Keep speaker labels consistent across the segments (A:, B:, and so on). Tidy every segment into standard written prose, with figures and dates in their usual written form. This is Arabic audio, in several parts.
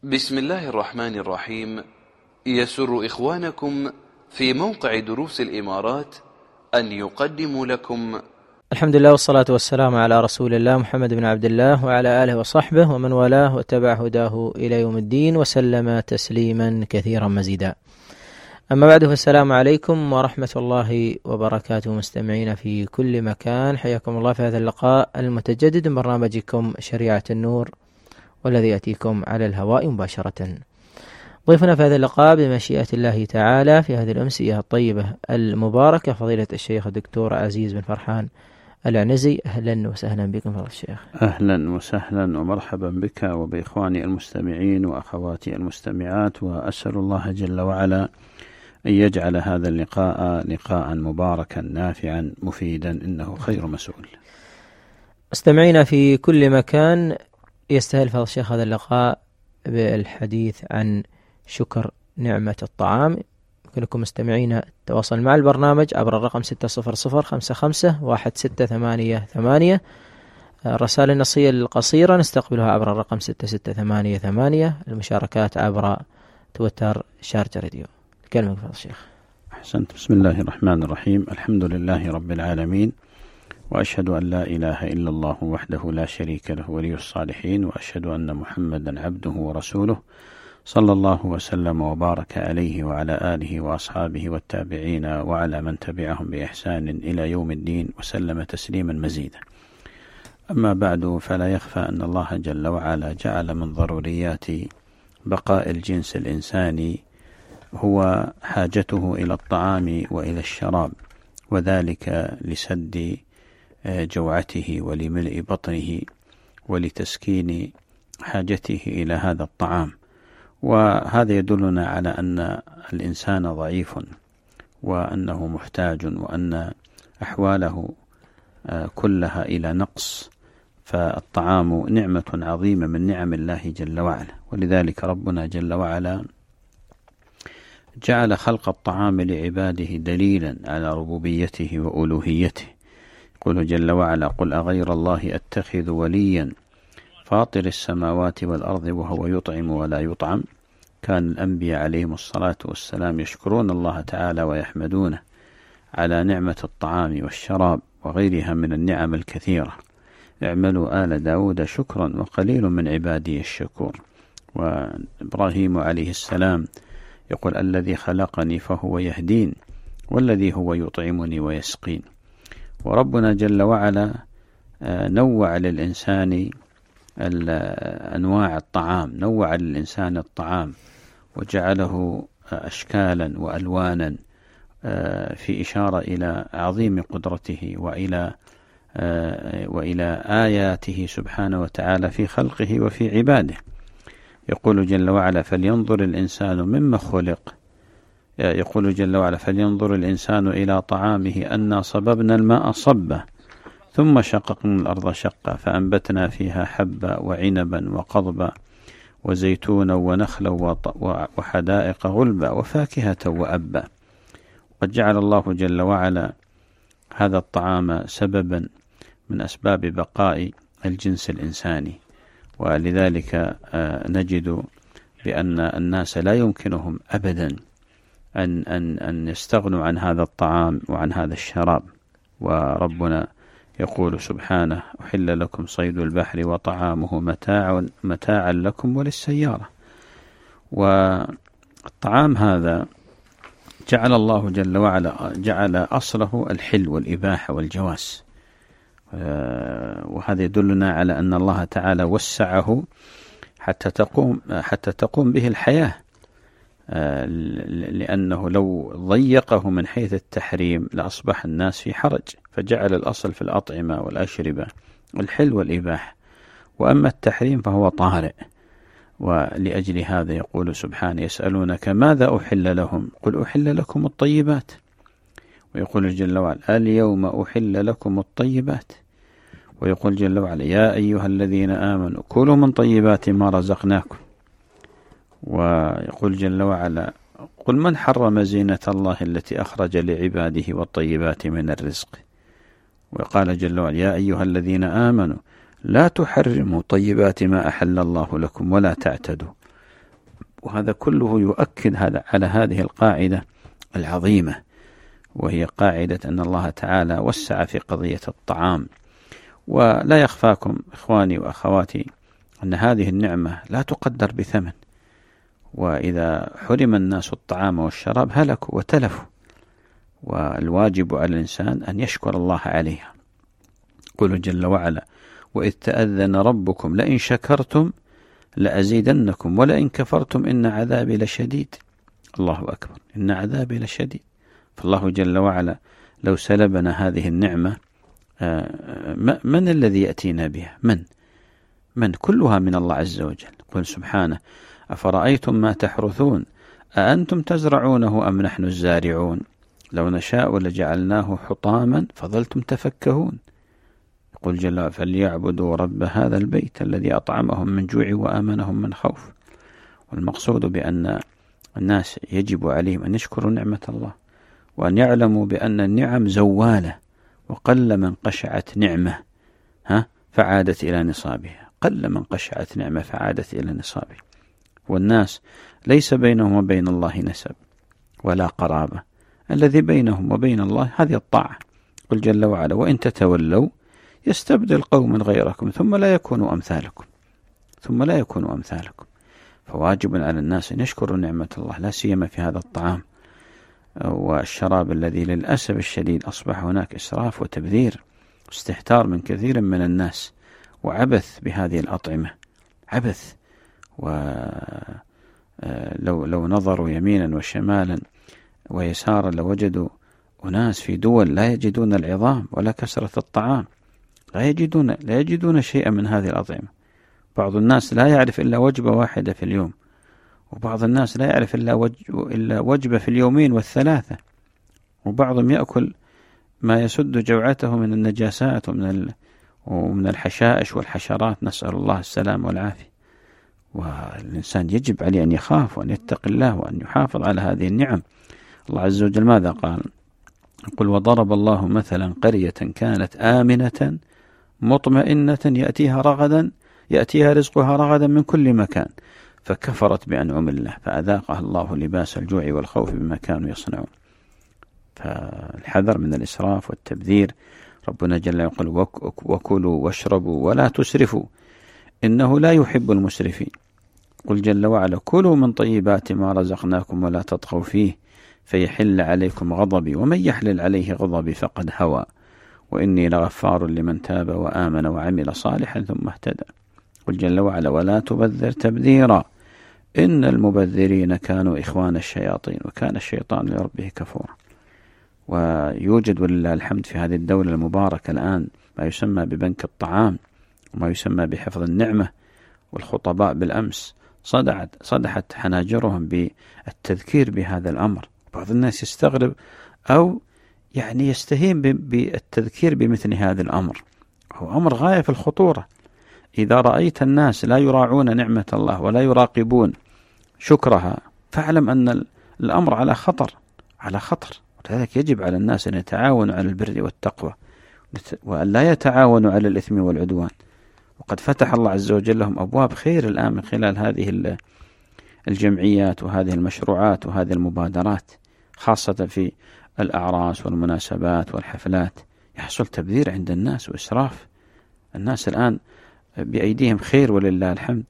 A: بسم الله الرحمن الرحيم. يسر إخوانكم في موقع دروس الإمارات أن يقدموا لكم
B: الحمد لله والصلاة والسلام على رسول الله محمد بن عبد الله وعلى آله وصحبه ومن والاه واتبع هداه إلى يوم الدين وسلم تسليما كثيرا مزيدا. أما بعد، فالسلام عليكم ورحمة الله وبركاته مستمعين في كل مكان، حياكم الله في هذا اللقاء المتجدد من برنامجكم شريعة النور، والذي يأتيكم على الهواء مباشرة. ضيفنا في هذا اللقاء بمشيئة الله تعالى في هذه الأمسية الطيبة المباركة فضيلة الشيخ الدكتور عزيز بن فرحان العنزي. أهلا وسهلا بكم فضيلة الشيخ.
C: أهلا وسهلا ومرحبا بك وبإخواني المستمعين وأخواتي المستمعات، وأسأل الله جل وعلا أن يجعل هذا اللقاء لقاء مباركا نافعا مفيدا، إنه خير مسؤول.
B: مستمعينا في كل مكان، يستاهل فضيلة الشيخ هذا اللقاء بالحديث عن شكر نعمة الطعام. يمكن لكم مستمعين التواصل مع البرنامج عبر الرقم 600551688. الرسائل النصية القصيرة نستقبلها عبر الرقم 6688. المشاركات عبر تويتر شارجة راديو. كلمة فضيلة الشيخ.
C: أحسنت. بسم الله الرحمن الرحيم. الحمد لله رب العالمين، وأشهد أن لا إله إلا الله وحده لا شريك له ولي الصالحين، وأشهد أن محمدا عبده ورسوله، صلى الله وسلم وبارك عليه وعلى آله وأصحابه والتابعين وعلى من تبعهم بإحسان إلى يوم الدين، وسلم تسليما مزيدا. أما بعد، فلا يخفى أن الله جل وعلا جعل من ضروريات بقاء الجنس الإنساني هو حاجته إلى الطعام وإلى الشراب، وذلك لسد جوعته ولملء بطنه ولتسكين حاجته إلى هذا الطعام. وهذا يدلنا على أن الإنسان ضعيف وأنه محتاج، وأن أحواله كلها إلى نقص، فالطعام نعمة عظيمة من نعم الله جل وعلا. ولذلك ربنا جل وعلا جعل خلق الطعام لعباده دليلا على ربوبيته وألوهيته. يقول جل وعلا: قل أغير الله أتخذ وليا فاطر السماوات والأرض وهو يطعم ولا يطعم. كان الأنبياء عليهم الصلاة والسلام يشكرون الله تعالى ويحمدونه على نعمة الطعام والشراب وغيرها من النعم الكثيرة. اعملوا آل داود شكرا وقليل من عبادي الشكور. وإبراهيم عليه السلام يقول: الذي خلقني فهو يهدين والذي هو يطعمني ويسقين. وربنا جل وعلا نوع للإنسان أنواع الطعام، نوع للإنسان الطعام وجعله أشكالا وألوانا، في إشارة إلى عظيم قدرته وإلى آياته سبحانه وتعالى في خلقه وفي عباده. يقول جل وعلا: فلينظر الإنسان مما خلق. يقول جل وعلا: فلينظر الإنسان إلى طعامه أنا صببنا الماء صبا ثم شققنا الأرض شقا فأنبتنا فيها حبا وعنبا وقضبا وزيتونا ونخلا وحدائق غلبا وفاكهة وأبا. قد جعل الله جل وعلا هذا الطعام سببا من أسباب بقاء الجنس الإنساني، ولذلك نجد بأن الناس لا يمكنهم أبدا أن يستغنوا عن هذا الطعام وعن هذا الشراب. وربنا يقول سبحانه: أحل لكم صيد البحر وطعامه متاعا لكم وللسيارة. والطعام هذا جعل الله جل وعلا جعل أصله الحل والإباحة والجواز، وهذا يدلنا على أن الله تعالى وسعه حتى تقوم به الحياة، لأنه لو ضيقه من حيث التحريم لأصبح الناس في حرج، فجعل الأصل في الأطعمة والأشربة الحل والإباحة، وأما التحريم فهو طارئ. ولأجل هذا يقول سبحانه: يسألونك ماذا أحل لهم قل أحل لكم الطيبات. ويقول جل وعلا: اليوم أحل لكم الطيبات. ويقول جل وعلا: يا أيها الذين آمنوا كلوا من طيبات ما رزقناكم. ويقول جل وعلا: قل من حرم زينة الله التي أخرج لعباده والطيبات من الرزق. وقال جل وعلا: يا أيها الذين آمنوا لا تحرموا طيبات ما أحل الله لكم ولا تعتدوا وهذا كله يؤكد على هذه القاعدة العظيمة، وهي قاعدة أن الله تعالى وسع في قضية الطعام. ولا يخفاكم إخواني وأخواتي أن هذه النعمة لا تقدر بثمن، وإذا حرم الناس الطعام والشراب هلكوا وتلفوا، والواجب على الإنسان أن يشكر الله عليها. قل جل وعلا: وإذ تأذن ربكم لئن شكرتم لأزيدنكم ولئن كفرتم إن عذابي لشديد. الله أكبر، إن عذابي لشديد. فالله جل وعلا لو سلبنا هذه النعمة من الذي يأتينا بها؟ من كلها من الله عز وجل. قل سبحانه: أفرأيتم ما تحرثون أأنتم تزرعونه أم نحن الزارعون لو نشاء لجعلناه حطاما فظلتم تفكهون. قل جل وعلا: فليعبدوا رب هذا البيت الذي أطعمهم من جوع وآمنهم من خوف. والمقصود بأن الناس يجب عليهم أن يشكروا نعمة الله، وأن يعلموا بأن النعم زوالة، وقل من قشعت نعمة فعادت إلى نصابها. قل من قشعت نعمة فعادت إلى نصابها. والناس ليس بينهم وبين الله نسب ولا قرابة، الذي بينهم وبين الله هذه الطاعة. قل جل وعلا: وإن تتولوا يستبدل قوما غيركم ثم لا يكونوا أمثالكم. فواجب على الناس أن يشكروا نعمة الله، لا سيما في هذا الطعام والشراب الذي للأسف الشديد أصبح هناك إسراف وتبذير واستهتار من كثير من الناس، وعبث بهذه الأطعمة، عبث. ولو نظروا يمينا وشمالا ويسارا لوجدوا أناس في دول لا يجدون العظام ولا كسرة الطعام، لا يجدون شيئا من هذه الأطعمة. بعض الناس لا يعرف إلا وجبة واحدة في اليوم، وبعض الناس لا يعرف إلا وجبة في اليومين والثلاثة، وبعضهم يأكل ما يسد جوعته من النجاسات ومن الحشائش والحشرات، نسأل الله السلام والعافية. والإنسان يجب عليه أن يخاف وأن يتقي الله وأن يحافظ على هذه النعم. الله عز وجل ماذا قال؟ قل: وضرب الله مثلا قرية كانت آمنة مطمئنة يأتيها رزقها رغدا من كل مكان فكفرت بأنعم الله فأذاقها الله لباس الجوع والخوف بما كانوا يصنعون. فالحذر من الإسراف والتبذير. ربنا جل يقول: وكلوا واشربوا ولا تسرفوا إنه لا يحب المسرفين. قل جل وعلا: كلوا من طيبات ما رزقناكم ولا تطغوا فيه فيحل عليكم غضبي ومن يحلل عليه غضبي فقد هوى وإني لغفار لمن تاب وآمن وعمل صالحا ثم اهتدى. قل جل وعلا: ولا تبذر تبذيرا إن المبذرين كانوا إخوان الشياطين وكان الشيطان لربه كفورا. ويوجد ولله الحمد في هذه الدولة المباركة الآن ما يسمى ببنك الطعام وما يسمى بحفظ النعمة، والخطباء بالأمس صدحت حناجرهم بالتذكير بهذا الأمر. بعض الناس يستغرب أو يستهين بالتذكير بمثل هذا الأمر، هو أمر غاية في الخطورة. إذا رأيت الناس لا يراعون نعمة الله ولا يراقبون شكرها فاعلم أن الأمر على خطر. ولذلك يجب على الناس أن يتعاونوا على البر والتقوى وأن لا يتعاونوا على الإثم والعدوان. وقد فتح الله عز وجل لهم أبواب خير الآن من خلال هذه الجمعيات وهذه المشروعات وهذه المبادرات، خاصة في الأعراس والمناسبات والحفلات. يحصل تبذير عند الناس وإسراف. الناس الآن بأيديهم خير ولله الحمد،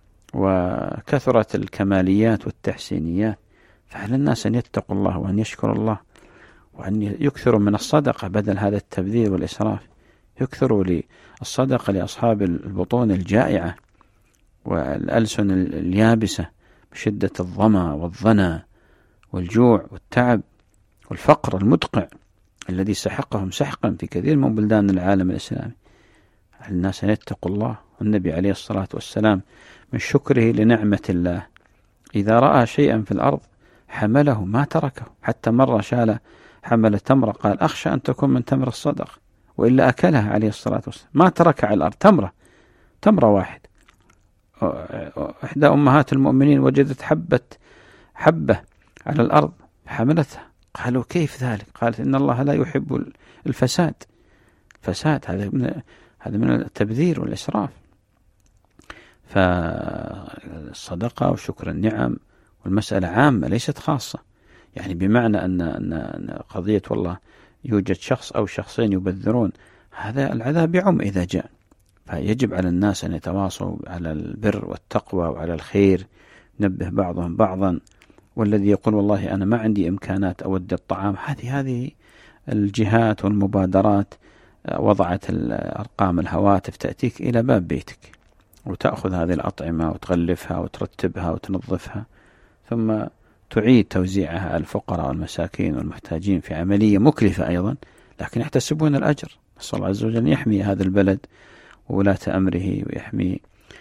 C: وكثرت الكماليات والتحسينيات. فعلى الناس أن يتقوا الله وأن يشكروا الله وأن يكثروا من الصدقة بدل هذا التبذير والإسراف. يكثروا للصدقة لأصحاب البطون الجائعة والألسن اليابسة بشدة الظما والظنا والجوع والتعب والفقر المدقع الذي سحقهم سحقا في كثير من بلدان العالم الإسلامي. الناس أن يتقوا الله. والنبي عليه الصلاة والسلام من شكره لنعمة الله إذا رأى شيئا في الأرض حمله ما تركه، حتى مرة شال حمل تمرة قال: أخشى أن تكون من تمر الصدق، وإلا أكلها عليه الصلاة والسلام. ما ترك على الأرض تمرة واحد. إحدى أمهات المؤمنين وجدت حبة على الأرض حملتها. قالوا: كيف ذلك؟ قالت: إن الله لا يحب الفساد. هذا من التبذير والإسراف. فالصدقة وشكر النعم والمسألة عامة ليست خاصة، يعني بمعنى أن قضية والله يوجد شخص أو شخصين يبذرون، هذا العذاب يعم إذا جاء. فيجب على الناس أن يتواصوا على البر والتقوى وعلى الخير، نبه بعضهم بعضا. والذي يقول والله أنا ما عندي إمكانات أودي الطعام، هذه الجهات والمبادرات وضعت الأرقام الهواتف تأتيك إلى باب بيتك وتأخذ هذه الأطعمة وتغلفها وترتبها وتنظفها، ثم تعيد توزيعها على الفقراء والمساكين والمحتاجين في عملية مكلفة أيضا، لكن يحتسبون الأجر. نسأل الله عز وجل أن يحمي هذا البلد وولاة أمره ويحمي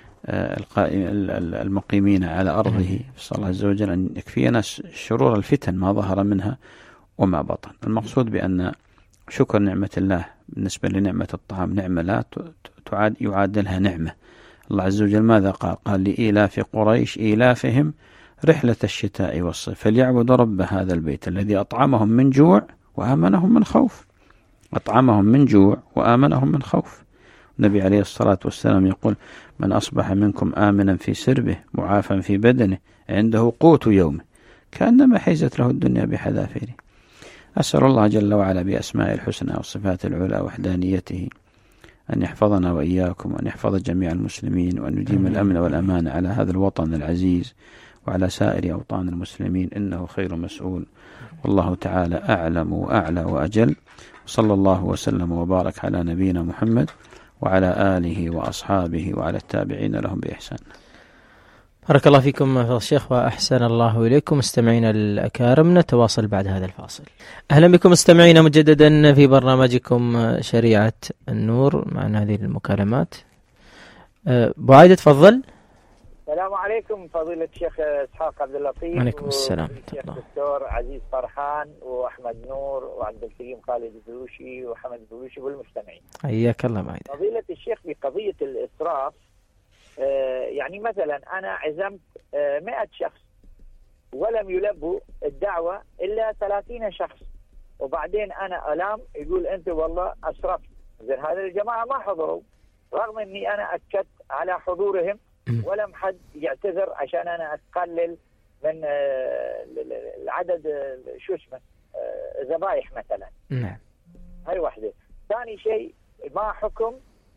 C: المقيمين على أرضه. نسأل الله عز وجل أن يكفينا شرور الفتن ما ظهر منها وما بطن. المقصود بأن شكر نعمة الله بالنسبة لنعمة الطعام نعمة لا يعادلها نعمة. الله عز وجل ماذا قال لإيلاف قريش إيلافهم رحلة الشتاء والصيف فليعبدوا رب هذا البيت الذي أطعمهم من جوع وآمنهم من خوف. أطعمهم من جوع وآمنهم من خوف. النبي عليه الصلاة والسلام يقول: من أصبح منكم آمنا في سربه معافا في بدنه عنده قوت يومه كأنما حيزت له الدنيا بحذافيره. أسأل الله جل وعلا بأسماء الحسنى والصفات العلى وحدانيته أن يحفظنا وإياكم، وأن يحفظ جميع المسلمين، وأن يديم الأمن والأمان على هذا الوطن العزيز وعلى سائر أوطان المسلمين، إنه خير مسؤول، والله تعالى أعلم وأعلى وأجل. صلى الله وسلم وبارك على نبينا محمد وعلى آله وأصحابه وعلى التابعين لهم بإحسان.
B: بارك الله فيكم فضيلة الشيخ وأحسن الله إليكم. مستمعينا الأكارم، نتواصل بعد هذا الفاصل. أهلا بكم مستمعينا مجددا في برنامجكم شريعة النور معنا هذه المكالمات. أبو عايدة تفضل.
D: السلام عليكم فضيلة الشيخ إسحاق عبد اللطيف.
B: وعليكم السلام.
D: الشيخ الدكتور عزيز فرحان وأحمد نور وعبد الكريم خالد البلوشي وحمد البلوشي والمستمعين.
B: حياك الله معي.
D: فضيلة الشيخ بقضية الإسراف، يعني مثلا أنا عزمت 100 شخص ولم يلبوا الدعوة إلا 30 شخص، وبعدين أنا ألام يقول أنت والله أسرفت. زين هذا الجماعة ما حضروا رغم أني أنا أكدت على حضورهم ولم حد يعتذر عشان أنا أقلل من العدد شو اسمه ذبايح مثلا.
B: نعم.
D: هاي واحدة. ثاني شيء ما حكم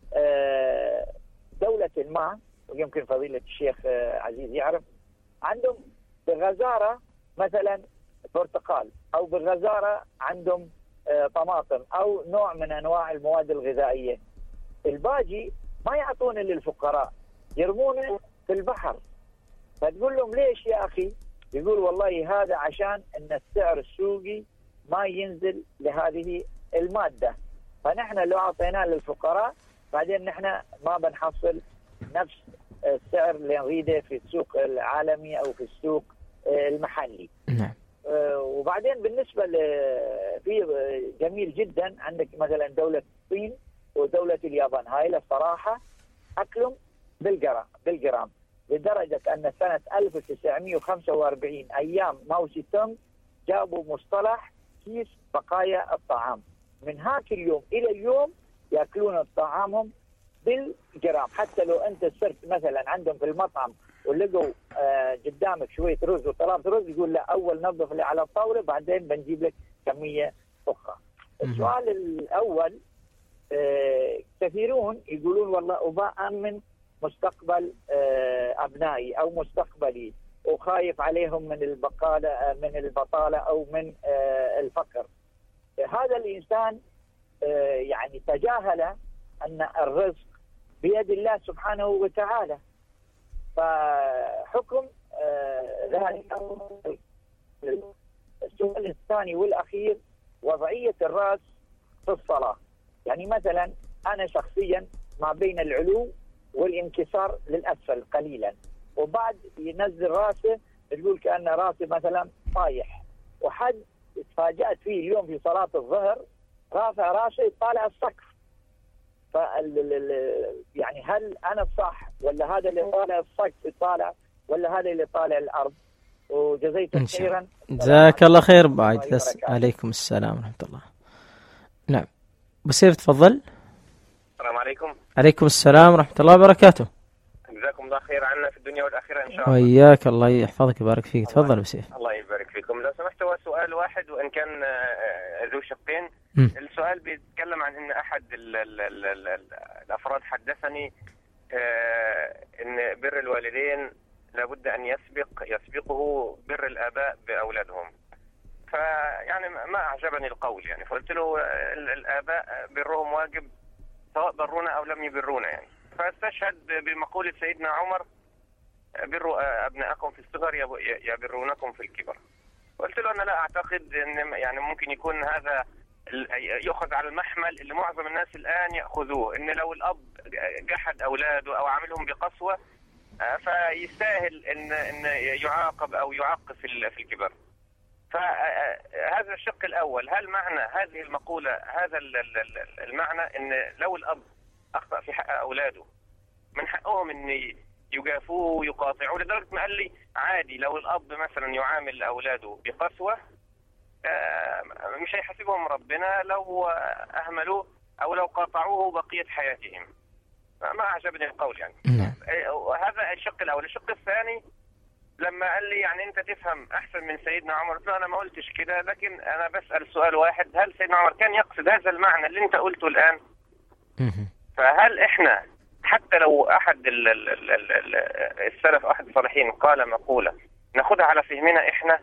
D: دولة ما، ويمكن فضيلة الشيخ عزيز يعرف، عندهم بغزارة مثلا برتقال أو بغزارة عندهم طماطم أو نوع من أنواع المواد الغذائية، الباقي ما يعطون للفقراء يرمونه في البحر. فتقول لهم ليش يا أخي؟ يقول والله هذا عشان أن السعر السوقي ما ينزل لهذه المادة، فنحن لو أعطيناه للفقراء بعدين نحن ما بنحصل نفس السعر اللي نريده في السوق العالمي أو في السوق المحلي.
B: نعم.
D: وبعدين بالنسبة في جميل جدا عندك مثلا دولة الصين ودولة اليابان، هاي الصراحة أكلهم بالجرام لدرجة أن سنة 1945 أيام ماو سي تونغ جابوا مصطلح كيس بقايا الطعام. من هاك اليوم إلى اليوم يأكلون طعامهم بالجرام. حتى لو أنت صرت مثلا عندهم في المطعم ولقوا قدامك شوية رز وطلبت رز، يقول لا أول نظف لي على الطاولة بعدين بنجيب لك كمية أخرى. السؤال الأول، كثيرون يقولون والله أبأمن مستقبل أبنائي أو مستقبلي وخايف عليهم من البطالة أو من الفقر. هذا الإنسان يعني تجاهل أن الرزق بيد الله سبحانه وتعالى. فحكم ذلك. السؤال الثاني والأخير، وضعية الرأس في الصلاة. يعني مثلا أنا شخصيا ما بين العلو والانكسار للأسفل قليلا، وبعد ينزل راسه يقول كأن راسه مثلا طايح. وحد تفاجأت فيه اليوم في صلاة الظهر رافع راسه يطالع السقف. يعني هل أنا الصح ولا هذا اللي طالع السقف يطالع ولا هذا اللي طالع الأرض؟ وجزيتم خيرا.
B: جزاك الله خير بعد. عليكم السلام ورحمة الله. نعم بسيف تفضل.
E: السلام عليكم.
B: عليكم السلام ورحمة الله وبركاته.
E: جزاكم الله خير عنا في الدنيا والآخرة إن شاء الله.
B: وإياك، الله يحفظك ويبارك فيك. تفضل بسيف.
E: الله يبارك فيكم. لو سمحت، هو سؤال واحد وإن كان ذو شقين. السؤال بيتكلم عن إن أحد الأفراد حدثني إن بر الوالدين لابد أن يسبقه بر الآباء بأولادهم. فيعني ما أعجبني القول يعني، فقلت له الآباء برهم واجب سواء برونا أو لم يبرونا يعني. فاستشهد بمقولة سيدنا عمر: بروا أبناءكم في الصغر يبرونكم في الكبر. قلت له أنا لا أعتقد أن يعني ممكن يكون هذا يأخذ على المحمل اللي معظم الناس الآن يأخذوه، إن لو الأب جحد أولاده أو عاملهم بقسوة فيستاهل إن يعاقب أو يعاق في الكبر. فهذا الشق الأول، هل معنى هذه المقولة هذا المعنى إن لو الأب أخطأ في حق أولاده من حقهم إن يجافوه ويقاطعوه؟ لدرجة ما قال لي عادي لو الأب مثلا يعامل أولاده بقسوة مش هيحاسبهم ربنا لو أهملوه أو لو قاطعوه بقية حياتهم. ما أعجبني القول يعني. هذا الشق الأول. الشق الثاني لما قال لي يعني أنت تفهم أحسن من سيدنا عمر، قلت له أنا ما قلتش كده، لكن أنا بسأل سؤال واحد: هل سيدنا عمر كان يقصد هذا المعنى اللي أنت قلته الآن؟ فهل إحنا حتى لو أحد السلف أحد الصالحين قال مقولة نأخذها على فهمنا إحنا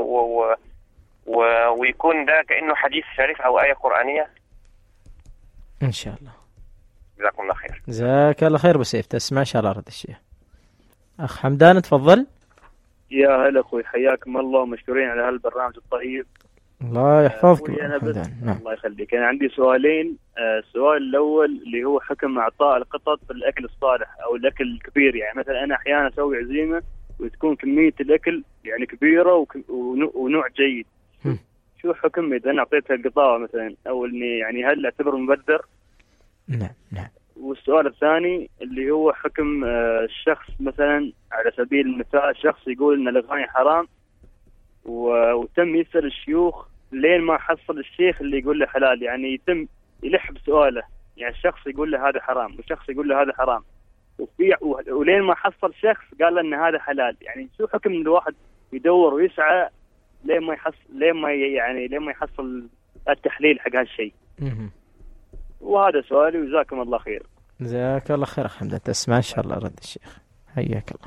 E: ويكون ده كأنه حديث شريف أو آية قرآنية؟
B: إن شاء الله.
E: جزاكم الله خير.
B: جزاك الله خير بسيف. تسمع إن شاء الله رد الشيخ. أخ حمدان تفضل.
F: يا هلا أخوي، حياكم الله، مشكورين على هالبرنامج الطيب.
B: الله يحفظك.
F: نعم. الله يخليك. أنا عندي سؤالين. السؤال الأول اللي هو حكم إعطاء القطط الأكل الصالح أو الأكل الكبير. يعني مثلا أنا أحيانا أسوي عزيمة وتكون كمية الأكل يعني كبيرة ونوع جيد، شو حكم إذا أنا أعطيتها القطاوة مثلا، أو إني يعني هل أعتبر مبذر؟
B: نعم.
F: والسؤال الثاني اللي هو حكم الشخص مثلا على سبيل المثال شخص يقول إن الأغاني حرام وتم يسأل الشيوخ لين ما حصل الشيخ اللي يقول له حلال، يعني يتم يلح بسؤاله، يعني الشخص يقول له هذا حرام والشخص يقول له هذا حرام ولين ما حصل شخص قال له ان هذا حلال. يعني شو حكم ان الواحد يدور ويسعى لين ما يحصل التحليل حق هالشيء؟ وهذا سؤالي وجزاكم الله خير.
B: جزاك الله خير أخ حمدان. تسمع إن شاء الله رد الشيخ. حياك الله.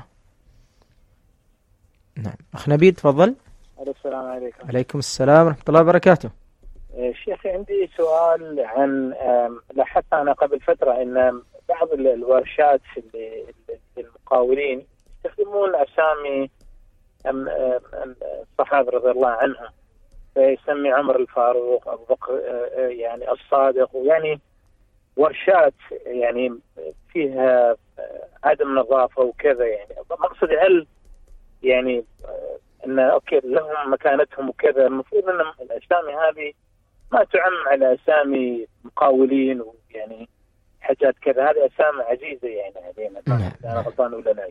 B: نعم. أخ نبيل تفضل.
G: السلام عليكم.
B: عليكم السلام ورحمة الله وبركاته.
G: شيخ عندي سؤال عن لاحظت أنا قبل فترة أن بعض الورشات المقاولين يستخدمون أسامي الصحابة رضي الله عنهم، فيسمي عمر الفاروق أبو بكر يعني الصادق، ويعني ورشات يعني فيها عدم نظافة وكذا. يعني مقصد هل يعني أن أوكي لهم مكانتهم وكذا، المفروض أن الأسامي هذه ما تعم على أسامي مقاولين ويعني حاجات كذا، هذه أسامي عزيزة يعني علينا. أنا غلطان ولا لا؟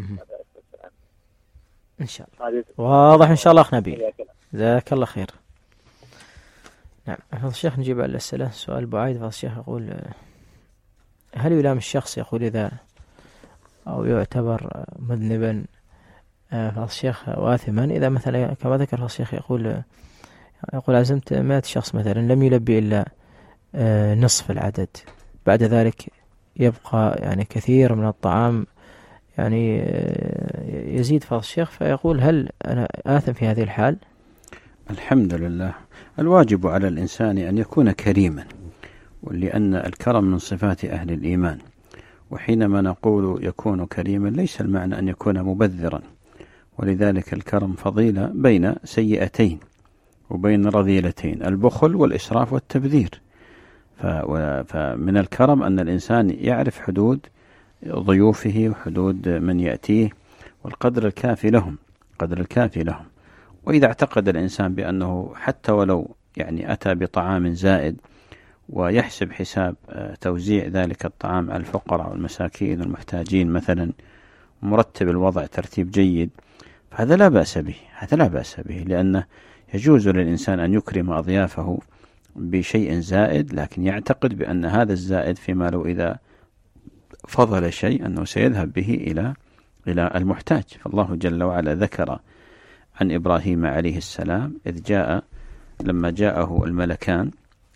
B: إن شاء الله واضح إن شاء الله أخ نبيل. جزاك الله خير. نعم. فضل الشيخ نجيب على الأسئلة. سؤال بعيد. فضل الشيخ يقول: هل يلام الشخص يقول إذا أو يعتبر مذنبا فضل الشيخ واثما إذا مثلا كما ذكر فضل الشيخ يقول عزمت 100 شخص مثلا لم يلبي إلا نصف العدد، بعد ذلك يبقى يعني كثير من الطعام يعني يزيد فضل الشيخ، فيقول: هل أنا آثم في هذه الحال؟
C: الحمد لله. الواجب على الإنسان أن يكون كريما، ولأن الكرم من صفات أهل الإيمان، وحينما نقول يكون كريما ليس المعنى أن يكون مبذرا، ولذلك الكرم فضيلة بين سيئتين وبين رذيلتين: البخل والإسراف والتبذير. فمن الكرم أن الإنسان يعرف حدود ضيوفه وحدود من يأتيه والقدر الكافي لهم. وإذا اعتقد الإنسان بأنه حتى ولو يعني أتى بطعام زائد ويحسب حساب توزيع ذلك الطعام على الفقراء والمساكين والمحتاجين مثلا، مرتب الوضع ترتيب جيد، فهذا لا بأس به، لأنه يجوز للإنسان أن يكرم أضيافه بشيء زائد، لكن يعتقد بأن هذا الزائد فيما لو إذا فضل شيء أنه سيذهب به إلى المحتاج. فالله جل وعلا ذكر عن إبراهيم عليه السلام إذ لما جاءه الملكان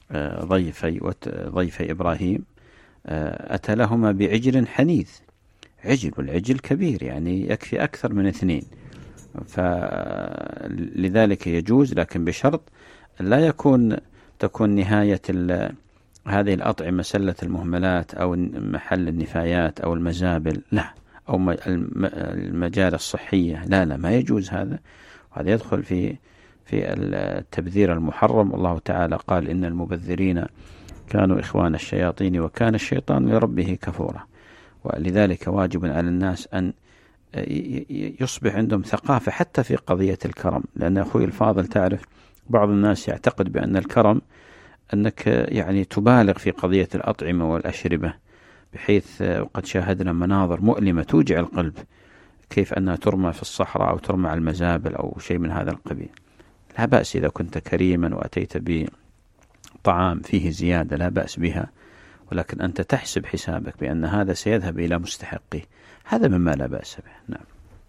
C: ضيفي إبراهيم أتى لهما بعجل حنيذ، والعجل كبير يعني يكفي أكثر من 2، فلذلك يجوز، لكن بشرط لا تكون نهاية هذه الأطعمة سلة المهملات أو محل النفايات أو المزابل، لا، أو المجال الصحية، لا ما يجوز هذا. وهذا يدخل في التبذير المحرم. والله تعالى قال إن المبذرين كانوا إخوان الشياطين وكان الشيطان لربه كفورا. ولذلك واجب على الناس أن يصبح عندهم ثقافة حتى في قضية الكرم. لأن أخوي الفاضل تعرف بعض الناس يعتقد بأن الكرم أنك يعني تبالغ في قضية الأطعمة والأشربة، بحيث وقد شاهدنا مناظر مؤلمة توجع القلب، كيف أنها ترمى في الصحراء أو ترمى على المزابل أو شيء من هذا القبيل. لا بأس إذا كنت كريما وأتيت بطعام فيه زيادة، لا بأس بها، ولكن أنت تحسب حسابك بأن هذا سيذهب إلى مستحقه، هذا مما لا بأس به. نعم.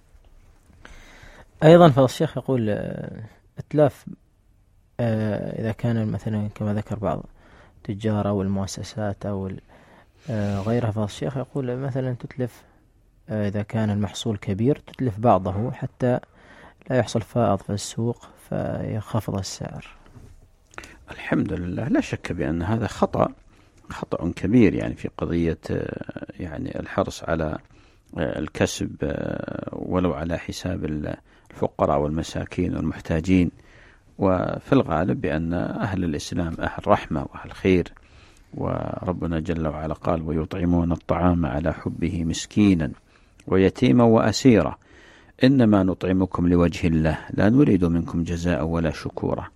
B: أيضا فالشيخ يقول إتلاف إذا كان مثلا كما ذكر بعض التجار أو المؤسسات أو غيرها، فالشيخ يقول مثلا تتلف إذا كان المحصول كبير تتلف بعضه حتى لا يحصل فائض في السوق فيخفض السعر.
C: الحمد لله، لا شك بأن هذا خطأ كبير يعني في قضية يعني الحرص على الكسب ولو على حساب الفقراء والمساكين والمحتاجين. وفي الغالب بأن أهل الإسلام أهل رحمة وأهل خير، وربنا جل وعلا قال ويطعمون الطعام على حبه مسكينا ويتيما وأسيرا إنما نطعمكم لوجه الله لا نريد منكم جزاء ولا شكورا.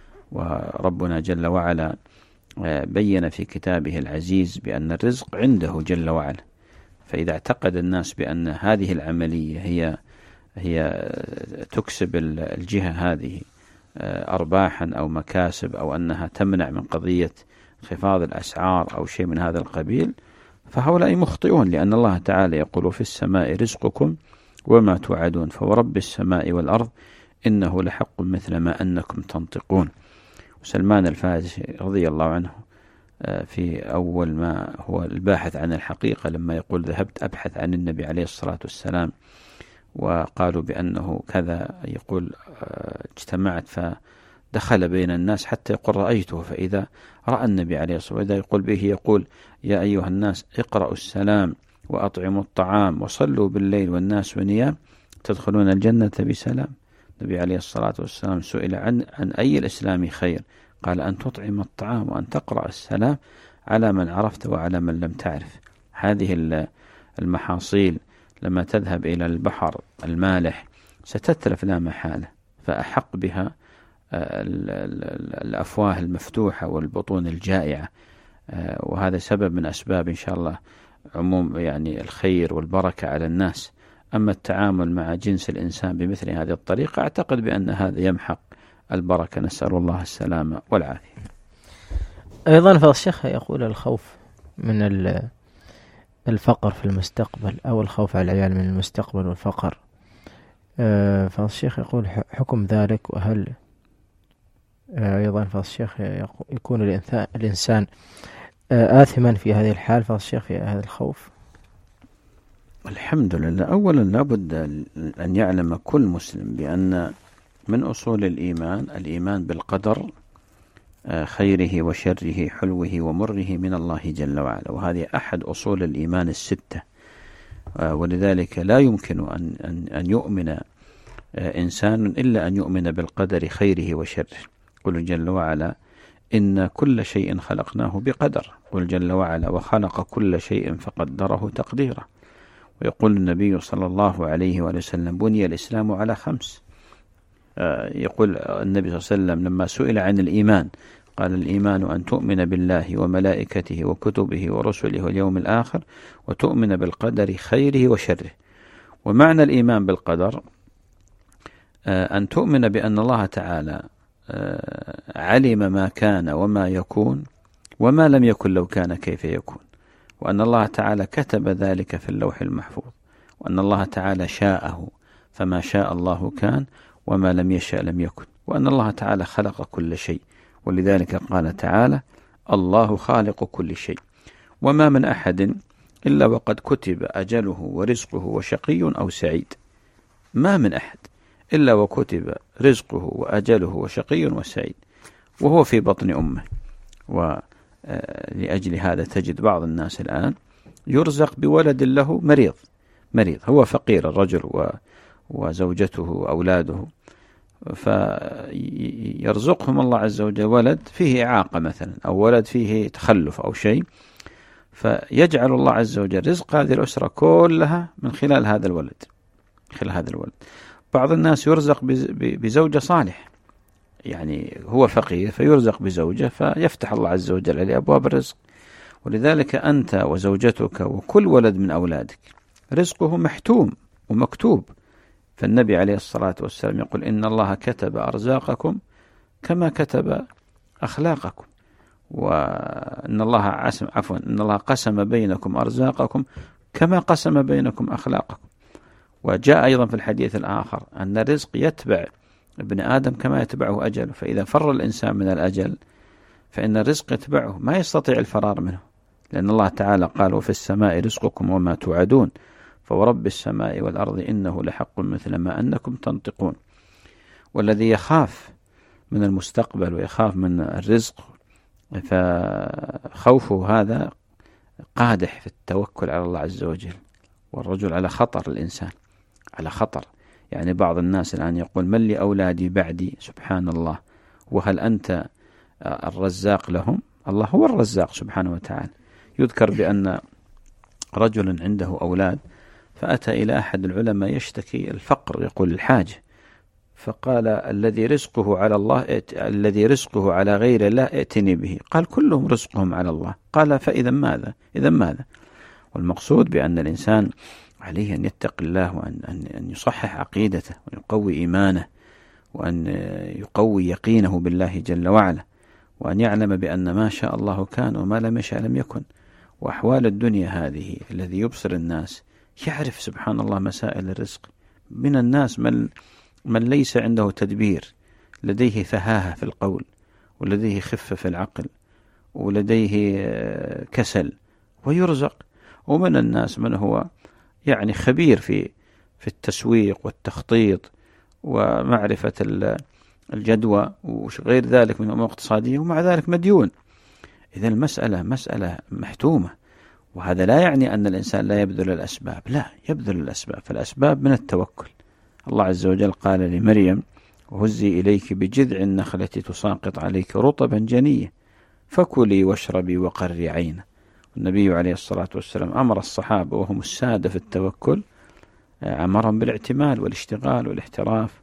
C: وربنا جل وعلا بين في كتابه العزيز بأن الرزق عنده جل وعلا. فإذا اعتقد الناس بأن هذه العملية هي تكسب الجهة هذه أرباحا أو مكاسب، أو أنها تمنع من قضية انخفاض الأسعار أو شيء من هذا القبيل، فهؤلاء مخطئون. لأن الله تعالى يقول في السماء رزقكم وما توعدون فورب السماء والأرض إنه لحق مثل ما أنكم تنطقون. وسلمان الفارسي رضي الله عنه في أول ما هو الباحث عن الحقيقة، لما يقول ذهبت أبحث عن النبي عليه الصلاة والسلام وقالوا بأنه كذا، يقول اجتمعت فدخل بين الناس حتى يقول رأيته، فإذا رأى النبي عليه الصلاة والسلام يقول به يقول يا أيها الناس اقرأوا السلام وأطعموا الطعام وصلوا بالليل والناس ونيام تدخلون الجنة بسلام. النبي عليه الصلاة والسلام سئل عن أي الإسلام خير، قال أن تطعم الطعام وأن تقرأ السلام على من عرفت وعلى من لم تعرف. هذه المحاصيل لما تذهب إلى البحر المالح ستتلف لا محالة، فأحق بها الأفواه المفتوحة والبطون الجائعة، وهذا سبب من أسباب إن شاء الله عموم يعني الخير والبركة على الناس. أما التعامل مع جنس الإنسان بمثل هذه الطريقة أعتقد بأن هذا يمحق البركة، نسأل الله السلامة والعافية.
B: أيضا فالشيخ يقول الخوف من الفقر في المستقبل أو الخوف على العيال من المستقبل والفقر، فالشيخ يقول حكم ذلك، وهل أيضا فالشيخ يكون الإنسان آثما في هذه الحال فالشيخ في هذا الخوف؟
C: الحمد لله، أولا لابد أن يعلم كل مسلم بأن من أصول الإيمان بالقدر خيره وشره حلوه ومره من الله جل وعلا، وهذه أحد أصول الإيمان الستة. ولذلك لا يمكن أن يؤمن إنسان إلا أن يؤمن بالقدر خيره وشره. قل جل وعلا إن كل شيء خلقناه بقدر، قل جل وعلا وخلق كل شيء فقدره تقديرا. ويقول النبي صلى الله عليه وسلم بني الإسلام على 5. يقول النبي صلى الله عليه وسلم لما سئل عن الإيمان قال الإيمان أن تؤمن بالله وملائكته وكتبه ورسله واليوم الآخر وتؤمن بالقدر خيره وشره. ومعنى الإيمان بالقدر أن تؤمن بأن الله تعالى علم ما كان وما يكون وما لم يكن لو كان كيف يكون، وأن الله تعالى كتب ذلك في اللوح المحفوظ، وأن الله تعالى شاءه، فما شاء الله كان وما لم يشأ لم يكن، وأن الله تعالى خلق كل شيء، ولذلك قال تعالى: الله خالق كل شيء، وما من أحد إلا وقد كتب أجله ورزقه وشقي أو سعيد. ما من أحد إلا وكتب رزقه وأجله وشقي وسعيد وهو في بطن أمه. ولأجل هذا تجد بعض الناس الآن يرزق بولد له مريض، هو فقير الرجل وزوجته وأولاده، فيرزقهم الله عز وجل ولد فيه إعاقة مثلا، أو ولد فيه تخلف أو شيء، فيجعل الله عز وجل رزق هذه الأسرة كلها من خلال هذا الولد. بعض الناس يرزق بزوجة صالح، يعني هو فقير فيرزق بزوجة فيفتح الله عز وجل عليه أبواب الرزق. ولذلك أنت وزوجتك وكل ولد من أولادك رزقه محتوم ومكتوب. فالنبي عليه الصلاة والسلام يقول: إن الله كتب أرزاقكم كما كتب أخلاقكم، وإن الله قسم بينكم أرزاقكم كما قسم بينكم أخلاقكم. وجاء أيضا في الحديث الآخر أن الرزق يتبع ابن آدم كما يتبعه أجله، فإذا فر الإنسان من الأجل فإن الرزق يتبعه، ما يستطيع الفرار منه، لأن الله تعالى قال: وفي السماء رزقكم وما توعدون فورب السماء والأرض إنه لحق مثل ما أنكم تنطقون. والذي يخاف من المستقبل ويخاف من الرزق فخوفه هذا قادح في التوكل على الله عز وجل، والرجل على خطر، الإنسان على خطر. يعني بعض الناس الآن يقول: من لي أولادي بعدي؟ سبحان الله، وهل أنت الرزاق لهم؟ الله هو الرزاق سبحانه وتعالى. يذكر بأن رجل عنده أولاد فأتى إلى أحد العلماء يشتكي الفقر، يقول الحاجة، فقال: الذي رزقه على الله الذي رزقه على غير الله ائتني به. قال: كلهم رزقهم على الله. قال: فإذا ماذا؟ إذا ماذا؟ والمقصود بأن الإنسان عليه أن يتقي الله، وأن يصحح عقيدته، وأن يقوي إيمانه، وأن يقوي يقينه بالله جل وعلا، وأن يعلم بأن ما شاء الله كان وما لم يشاء لم يكن. وأحوال الدنيا هذه الذي يبصر الناس يعرف سبحان الله مسائل الرزق. من الناس من ليس عنده تدبير، لديه فهاهة في القول، ولديه خفة في العقل، ولديه كسل ويرزق. ومن الناس من هو يعني خبير في التسويق والتخطيط ومعرفة الجدوى وغير ذلك من الأمور الاقتصادية، ومع ذلك مديون. إذا المسألة مسألة محتومة. وهذا لا يعني أن الإنسان لا يبذل الأسباب، لا، يبذل الأسباب، فالأسباب من التوكل. الله عز وجل قال لمريم: وهزي إليك بجذع النخلة تساقط عليك رطبا جنيا فكلي واشربي وقري عينا. والنبي عليه الصلاة والسلام أمر الصحابة وهم السادة في التوكل، أمرهم بالاعتماد والاشتغال والاحتراف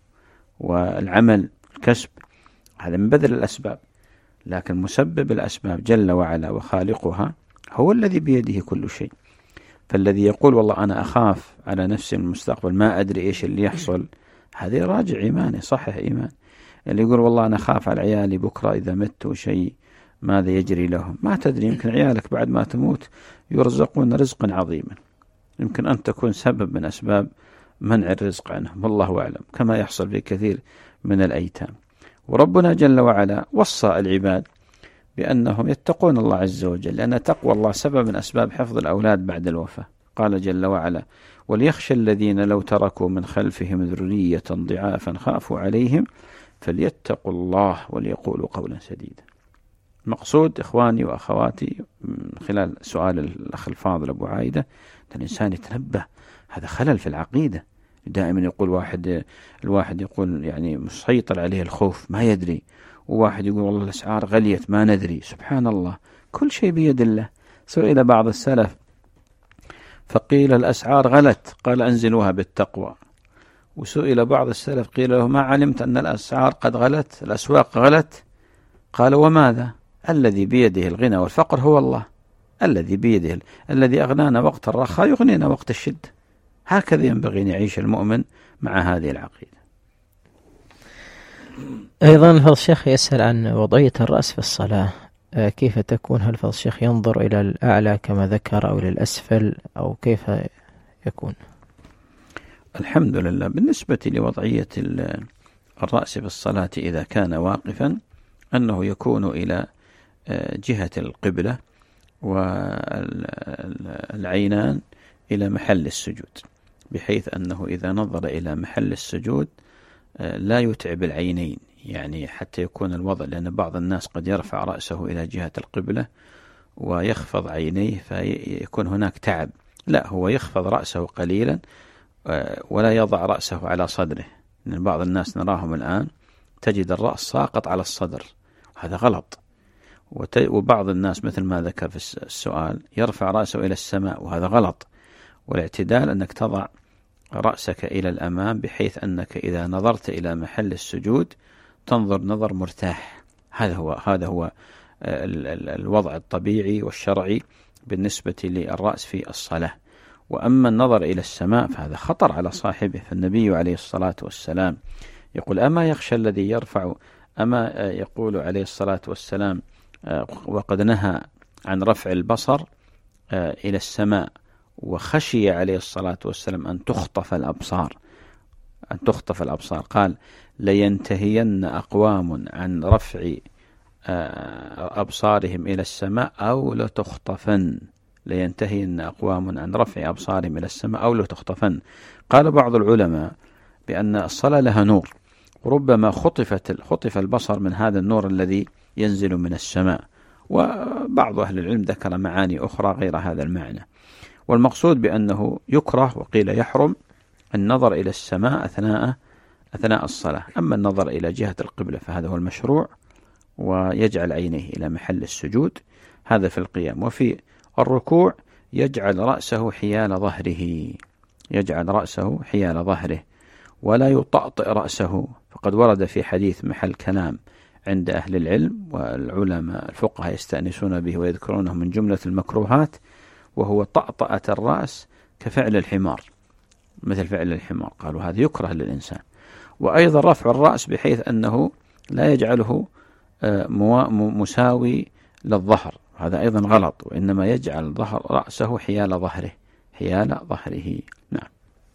C: والعمل الكسب، هذا من بذل الأسباب. لكن مسبب الأسباب جل وعلا وخالقها هو الذي بيده كل شيء. فالذي يقول: والله أنا أخاف على نفسي من المستقبل، ما أدري إيش اللي يحصل، هذا راجع إيمانه، صحح إيمان. اللي يقول: والله أنا أخاف على عيالي بكرة إذا مت شيء ماذا يجري لهم، ما تدري، يمكن عيالك بعد ما تموت يرزقون رزقا عظيما، يمكن أن تكون سبب من أسباب منع الرزق عنهم، والله أعلم، كما يحصل في كثير من الأيتام. وربنا جل وعلا وصى العباد بأنهم يتقون الله عز وجل، لأن تقوى الله سبب من أسباب حفظ الأولاد بعد الوفاة. قال جل وعلا: وليخشى الذين لو تركوا من خلفهم ذرية ضعافا خافوا عليهم فليتقوا الله وليقولوا قولا سديدا. المقصود إخواني وأخواتي من خلال سؤال الأخ الفاضل أبو عايدة، الإنسان يتنبه، هذا خلل في العقيدة. دائما يقول الواحد يقول يعني مسيطر عليه الخوف، ما يدري، وواحد يقول والله الأسعار غليت ما ندري. سبحان الله، كل شيء بيد الله. سئل بعض السلف فقيل الأسعار غلت، قال أنزلوها بالتقوى. وسئل بعض السلف قيل له ما علمت أن الأسعار قد غلت، الأسواق غلت؟ قال وماذا؟ الذي بيده الغنى والفقر هو الله، الذي بيده الذي أغنانا وقت الرخاء يغنينا وقت الشدة. هكذا ينبغي أن يعيش المؤمن مع هذه العقيدة.
B: أيضا هذا الشيخ يسأل عن وضعية الرأس في الصلاة، كيف تكون؟ هل فضل الشيخ ينظر إلى الأعلى كما ذكر أو إلى الأسفل أو كيف يكون؟
C: الحمد لله. بالنسبة لوضعية الرأس في الصلاة إذا كان واقفا أنه يكون إلى جهة القبلة والعينان إلى محل السجود، بحيث أنه إذا نظر إلى محل السجود لا يتعب العينين، يعني حتى يكون الوضع، لأن بعض الناس قد يرفع رأسه إلى جهة القبلة ويخفض عينيه فيكون هناك تعب. لا، هو يخفض رأسه قليلا ولا يضع رأسه على صدره، لأن بعض الناس نراهم الآن تجد الرأس ساقط على الصدر، هذا غلط. وبعض الناس مثل ما ذكر في السؤال يرفع رأسه إلى السماء، وهذا غلط. والاعتدال أنك تضع رأسك إلى الأمام بحيث أنك إذا نظرت إلى محل السجود تنظر نظر مرتاح. هذا هو الوضع الطبيعي والشرعي بالنسبة للرأس في الصلاة. وأما النظر إلى السماء فهذا خطر على صاحبه، فالنبي عليه الصلاة والسلام يقول أما يخشى الذي يرفع، أما يقول عليه الصلاة والسلام وقد نهى عن رفع البصر إلى السماء، وخشي عليه الصلاة والسلام أن تخطف الأبصار، قال لينتهين أقوام عن رفع أبصارهم إلى السماء أو لتخطفن، لينتهين أقوام عن رفع أبصارهم إلى السماء أو لتخطفن. قال بعض العلماء بأن الصلاة لها نور، وربما خطف البصر من هذا النور الذي ينزل من السماء، وبعض أهل العلم ذكر معاني أخرى غير هذا المعنى. والمقصود بأنه يكره وقيل يحرم النظر إلى السماء أثناء الصلاة. أما النظر إلى جهة القبلة فهذا هو المشروع، ويجعل عينيه إلى محل السجود، هذا في القيام. وفي الركوع يجعل رأسه حيال ظهره ولا يطأطئ رأسه، فقد ورد في حديث محل كلام عند أهل العلم، والعلماء الفقهاء يستأنسون به ويذكرونه من جملة المكروهات، وهو طأطأة الرأس كفعل الحمار، مثل فعل الحمار، قالوا هذا يكره للإنسان. وأيضا رفع الرأس بحيث أنه لا يجعله مساوي للظهر، هذا أيضا غلط، وإنما يجعل رأسه حيال ظهره. نعم.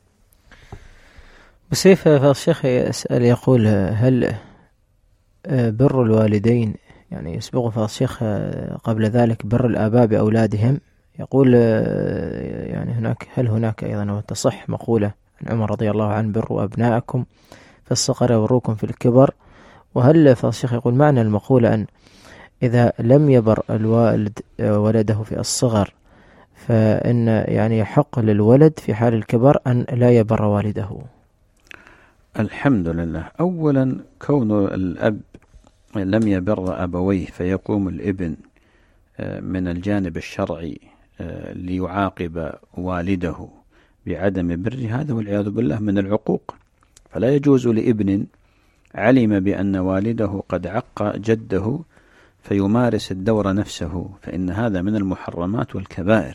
B: بسيف فالشيخ يسأل يقول هل بر الوالدين يعني يسبق فالشيخ قبل ذلك بر الآباء بأولادهم؟ يقول يعني هل هناك أيضا تصح مقولة عن عمر رضي الله عنه بروا أبناءكم في الصغر يبروكم في الكبر؟ وهل فالشيخ يقول معنى المقولة أن إذا لم يبر الوالد ولده في الصغر فإن يعني يحق للولد في حال الكبر أن لا يبر والده؟
C: الحمد لله. أولا كون الأب لم يبر أبويه فيقوم الابن من الجانب الشرعي ليعاقب والده بعدم بره، هذا والعياذ بالله من العقوق. فلا يجوز لابن علم بأن والده قد عق جده فيمارس الدور نفسه، فإن هذا من المحرمات والكبائر.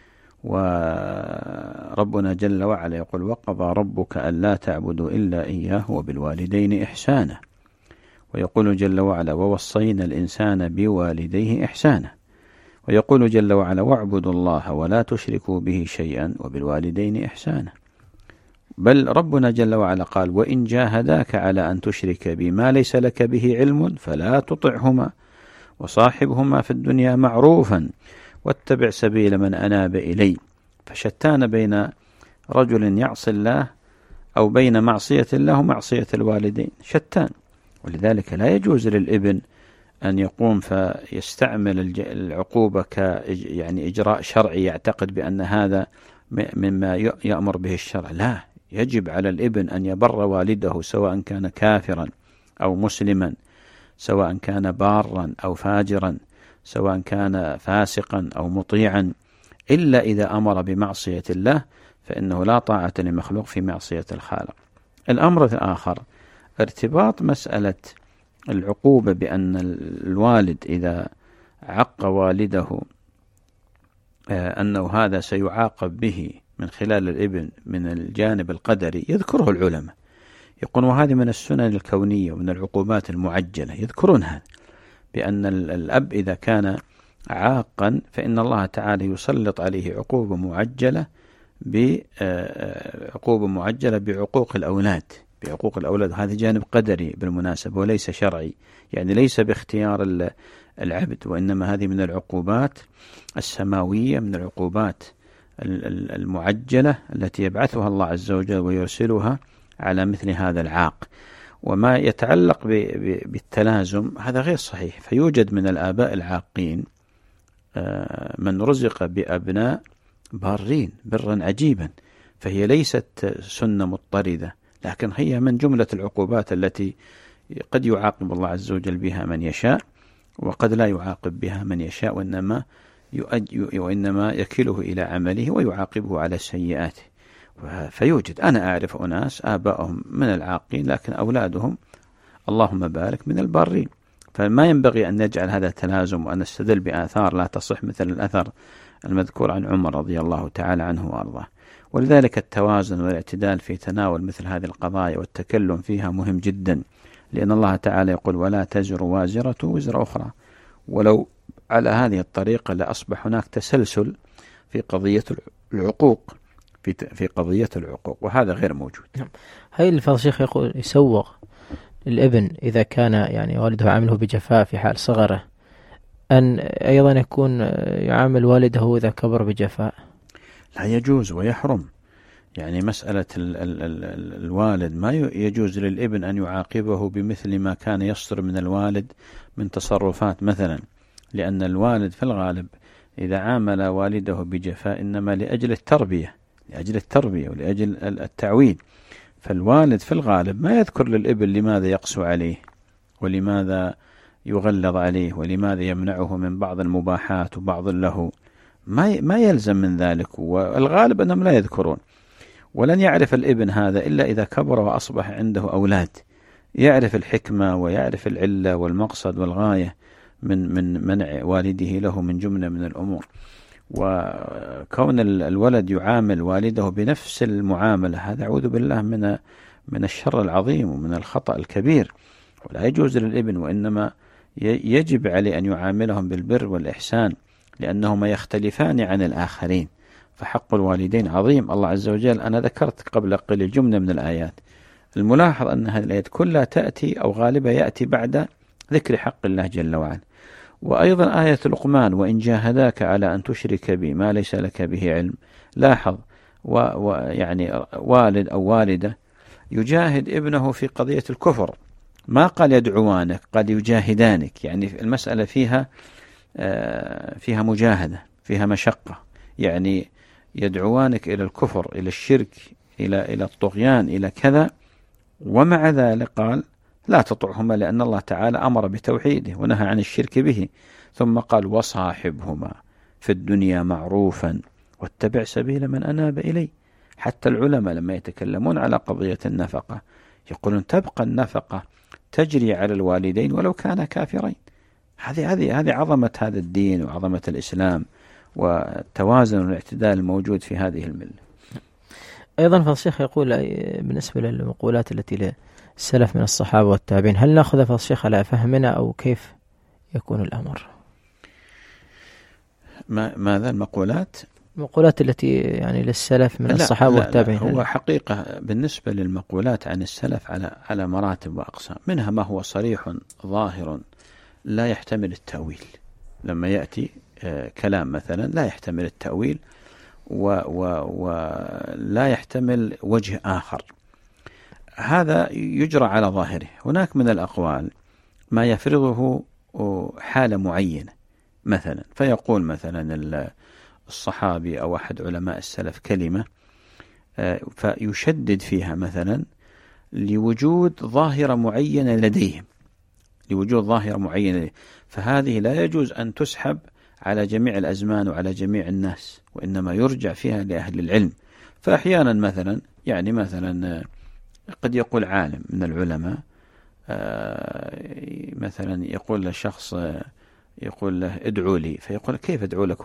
C: وربنا جل وعلا يقول وقضى ربك ألا تعبدوا إلا إياه وبالوالدين إحسانا، ويقول جل وعلا ووصينا الإنسان بوالديه إحسانا، ويقول جل وعلا واعبدوا الله ولا تشركوا به شيئا وبالوالدين إحسانا. بل ربنا جل وعلا قال وإن جاهداك على أن تشرك بما ليس لك به علم فلا تطعهما وصاحبهما في الدنيا معروفا واتبع سبيل من أناب إلي. فشتان بين رجل يعصي الله أو بين معصية الله ومعصية الوالدين، شتان. ولذلك لا يجوز للابن أن يقوم فيستعمل العقوبة يعني إجراء شرعي يعتقد بأن هذا مما يأمر به الشرع. لا، يجب على الابن أن يبر والده سواء كان كافرا أو مسلما، سواء كان بارا أو فاجرا، سواء كان فاسقا أو مطيعا، إلا إذا أمر بمعصية الله فإنه لا طاعة لمخلوق في معصية الخالق. الأمر الآخر ارتباط مسألة العقوبة بأن الوالد إذا عق والده أنه هذا سيعاقب به من خلال الابن من الجانب القدري، يذكره العلماء، يقولون وهذه من السنن الكونية ومن العقوبات المعجلة، يذكرون هذا. بأن الأب إذا كان عاقا فإن الله تعالى يسلط عليه عقوبة معجلة بعقوق الأولاد. هذا جانب قدري بالمناسبة وليس شرعي، يعني ليس باختيار العبد، وإنما هذه من العقوبات السماوية، من العقوبات المعجلة التي يبعثها الله عز وجل ويرسلها على مثل هذا العاق. وما يتعلق بالتلازم هذا غير صحيح، فيوجد من الآباء العاقين من رزق بأبناء بارين برا عجيبا، فهي ليست سنة مضطردة، لكن هي من جملة العقوبات التي قد يعاقب الله عز وجل بها من يشاء، وقد لا يعاقب بها من يشاء، وإنما يكله إلى عمله ويعاقبه على سيئاته. فيوجد، أنا أعرف أناس آبائهم من العاقين لكن أولادهم اللهم بارك من البارين. فما ينبغي أن نجعل هذا تلازم وأن نستدل بآثار لا تصح، مثل الأثر المذكور عن عمر رضي الله تعالى عنه وأرضاه. ولذلك التوازن والاعتدال في تناول مثل هذه القضايا والتكلم فيها مهم جدا، لأن الله تعالى يقول ولا تزر وازرة وزر أخرى. ولو على هذه الطريقة لأصبح هناك تسلسل في قضية العقوق، في قضية العقوق، وهذا غير موجود.
B: هاي الفضل شيخ يقول يسوغ الابن إذا كان يعني والده عامله بجفاء في حال صغره أن أيضا يكون يعامل والده إذا كبر بجفاء؟
C: لا يجوز ويحرم. يعني مسألة الوالد ما يجوز للابن أن يعاقبه بمثل ما كان يصدر من الوالد من تصرفات مثلا، لأن الوالد في الغالب إذا عامل والده بجفاء إنما لأجل التربية ولأجل التعويد. فالوالد في الغالب ما يذكر للابن لماذا يقسو عليه ولماذا يغلظ عليه ولماذا يمنعه من بعض المباحات وبعض له، ما يلزم من ذلك، والغالب أنهم لا يذكرون. ولن يعرف الابن هذا إلا إذا كبر وأصبح عنده أولاد، يعرف الحكمة ويعرف العلة والمقصد والغاية من منع والده له من جملة من الأمور. وكون الولد يعامل والده بنفس المعاملة هذا أعوذ بالله من الشر العظيم ومن الخطأ الكبير، ولا يجوز للابن، وإنما يجب عليه أن يعاملهم بالبر والإحسان لأنهما يختلفان عن الآخرين. فحق الوالدين عظيم. الله عز وجل، أنا ذكرت قبل قليل جملة من الآيات، الملاحظ أن هذه الآيات كلها تأتي أو غالبا يأتي بعد ذكر حق الله جل وعلا. وأيضا آية لقمان وإن جاهداك على أن تشرك بي ما ليس لك به علم. لاحظ يعني والد أو والدة يجاهد ابنه في قضية الكفر، ما قال يدعوانك، قال يجاهدانك، يعني المسألة فيها مجاهدة، فيها مشقة، يعني يدعوانك إلى الكفر، إلى الشرك، إلى الطغيان، إلى كذا، ومع ذلك قال لا تطعهما لأن الله تعالى أمر بتوحيده ونهى عن الشرك به، ثم قال وصاحبهما في الدنيا معروفا واتبع سبيل من أناب إلي. حتى العلماء لما يتكلمون على قضية النفقة يقولون تبقى النفقة تجري على الوالدين ولو كانا كافرين. هذه عظمة هذا الدين وعظمة الإسلام والتوازن والاعتدال الموجود في هذه الملة.
B: أيضا فالشيخ يقول بالنسبة للمقولات التي للسلف من الصحابة والتابعين، هل نأخذ فالشيخ على فهمنا أو كيف يكون الأمر؟
C: ماذا المقولات
B: التي يعني للسلف من الصحابة والتابعين؟
C: هو حقيقة بالنسبة للمقولات عن السلف على مراتب وأقسام، منها ما هو صريح ظاهر لا يحتمل التأويل. لما يأتي كلام مثلا لا يحتمل التأويل ولا يحتمل وجه آخر، هذا يجرى على ظاهره. هناك من الأقوال ما يفرضه حالة معينة مثلا، فيقول مثلا الصحابي أو أحد علماء السلف كلمة فيشدد فيها مثلا لوجود ظاهرة معينة لديهم، فهذه لا يجوز أن تسحب على جميع الأزمان وعلى جميع الناس، وإنما يرجع فيها لأهل العلم. فأحيانا مثلا قد يقول عالم من العلماء مثلا يقول للشخص، يقول له ادعو لي، فيقول كيف ادعو لك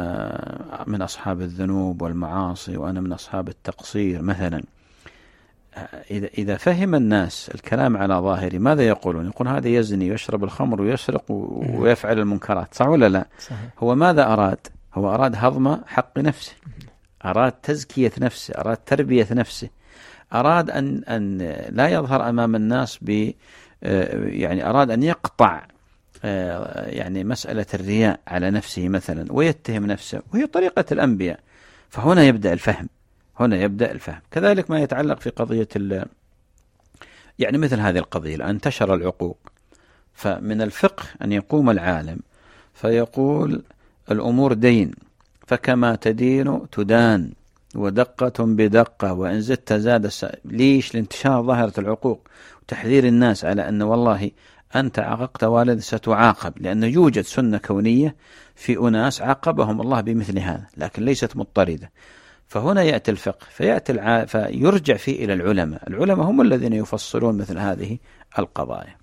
C: وأنا من أصحاب الذنوب والمعاصي وأنا من أصحاب التقصير مثلا. إذا فهم الناس الكلام على ظاهره ماذا يقولون؟ يقول هذا يزني ويشرب الخمر ويسرق ويفعل المنكرات، صح ولا لا؟
B: صحيح.
C: هو ماذا أراد؟ هو أراد هضم حق نفسه، أراد تزكية نفسه، أراد تربية نفسه، أراد أن لا يظهر أمام الناس يعني أراد أن يقطع يعني مسألة الرياء على نفسه مثلا ويتهم نفسه، وهي طريقة الأنبياء. فهنا يبدأ الفهم، هنا يبدأ الفهم. كذلك ما يتعلق في قضية يعني مثل هذه القضية الآن انتشر العقوق، فمن الفقه أن يقوم العالم فيقول الأمور دين، فكما تدين تدان، ودقة بدقة، وإن زدت زاد ليش؟ لانتشار ظاهرة العقوق وتحذير الناس على أن والله أنت عاققت والد ستعاقب، لأنه يوجد سنة كونية في أناس عاقبهم الله بمثل هذا لكن ليست مضطردة. فهنا يأتي الفقه فيرجع فيه إلى العلماء. العلماء هم الذين يفصلون مثل هذه القضايا.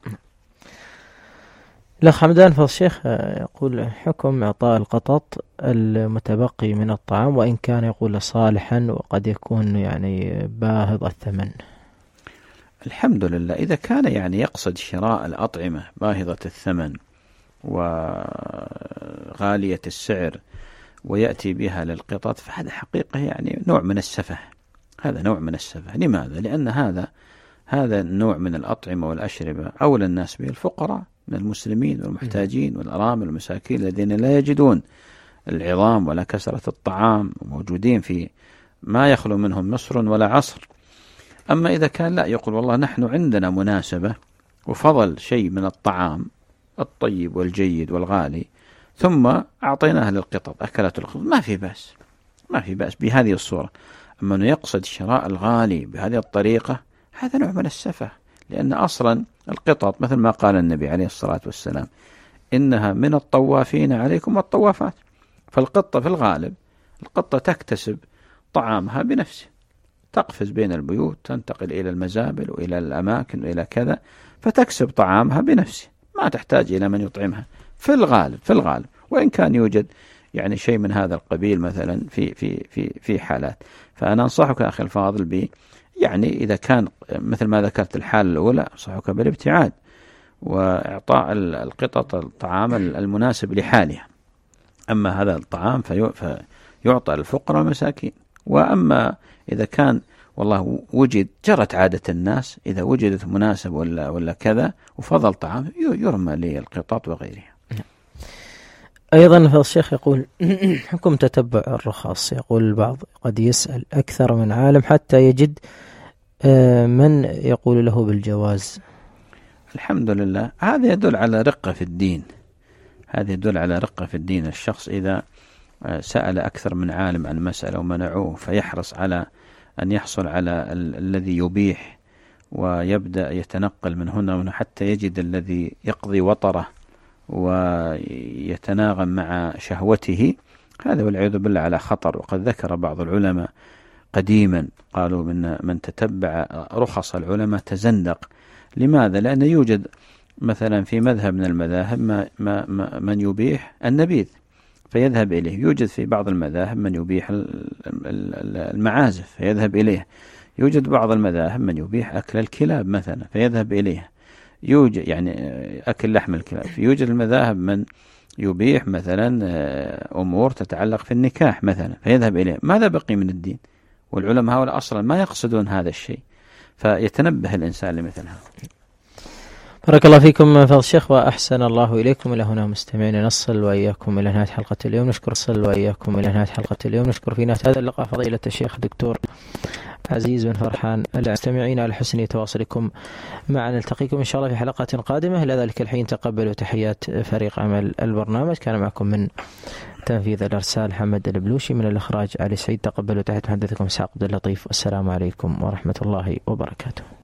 B: الأخ حمدان فضل الشيخ يقول حكم إعطاء القطط المتبقي من الطعام وإن كان يقول صالحا وقد يكون يعني باهظ الثمن.
C: الحمد لله، إذا كان يعني يقصد شراء الأطعمة باهظة الثمن وغالية السعر ويأتي بها للقطط فهذا حقيقة يعني نوع من السفه. هذا نوع من السفه. لماذا؟ لأن هذا النوع من الأطعمة والأشربة أولى الناس به الفقراء من المسلمين والمحتاجين والأرامل والمساكين الذين لا يجدون العظام ولا كسرة الطعام، وموجودين في ما يخلو منهم مصر ولا عصر. أما إذا كان لا، يقول والله نحن عندنا مناسبة وفضل شيء من الطعام الطيب والجيد والغالي ثم أعطيناها للقطط أكلت القطط، ما في بأس بهذه الصورة. أما أنه يقصد شراء الغالي بهذه الطريقة هذا نوع من السفه، لأن أصلا القطط مثل ما قال النبي عليه الصلاة والسلام إنها من الطوافين عليكم والطوافات. فالقطة في الغالب القطة تكتسب طعامها بنفسه، تقفز بين البيوت، تنتقل إلى المزابل وإلى الأماكن وإلى كذا، فتكسب طعامها بنفسه، ما تحتاج إلى من يطعمها في الغالب. وإن كان يوجد يعني شيء من هذا القبيل مثلا في حالات. فأنا أنصحك أخي الفاضل يعني إذا كان مثل ما ذكرت الحالة الأولى أنصحك بالابتعاد وإعطاء القطط الطعام المناسب لحالها. أما هذا الطعام فيعطى الفقراء والمساكين. وأما إذا كان والله وجد، جرت عادة الناس إذا وجدت مناسب ولا كذا وفضل طعام يرمى للقطط وغيرها.
B: أيضا فضل الشيخ يقول حكم تتبع الرخص. يقول البعض قد يسأل أكثر من عالم حتى يجد من يقول له بالجواز.
C: الحمد لله، هذا يدل على رقة في الدين. الشخص إذا سأل أكثر من عالم عن مسألة ومنعوه فيحرص على أن يحصل على الذي يبيح ويبدأ يتنقل من هنا وهنا حتى يجد الذي يقضي وطره ويتناغم مع شهوته، هذا والعياذ بالله على خطر. وقد ذكر بعض العلماء قديما قالوا من تتبع رخص العلماء تزندق. لماذا؟ لأن يوجد مثلا في مذهب من المذاهب من يبيح النبيذ فيذهب إليه، يوجد في بعض المذاهب من يبيح المعازف فيذهب إليه، يوجد بعض المذاهب من يبيح أكل الكلاب مثلا فيذهب إليه، يوجد يعني أكل لحم الكلاب. يوجد المذاهب من يبيح مثلا أمور تتعلق في النكاح مثلا فيذهب إليه. ماذا بقي من الدين؟ والعلماء هؤلاء أصلا ما يقصدون هذا الشيء، فيتنبه الإنسان لمثل هذا.
B: بارك الله فيكم فضل الشيخ وأحسن الله إليكم. إلى هنا مستمعين نصل وإياكم إلى نهاية حلقة اليوم. نشكر في نهاية هذا اللقاء فضيلة الشيخ دكتور عزيز بن فرحان. المستمعين على حسن تواصلكم معنا، نلتقيكم إن شاء الله في حلقات قادمة. إلى ذلك الحين تقبلوا تحيات فريق عمل البرنامج. كان معكم من تنفيذ الإرسال حمد البلوشي، من الإخراج علي سعيد. تقبلوا تحيات محدثكم إسحاق عبد اللطيف، والسلام عليكم ورحمة الله وبركاته.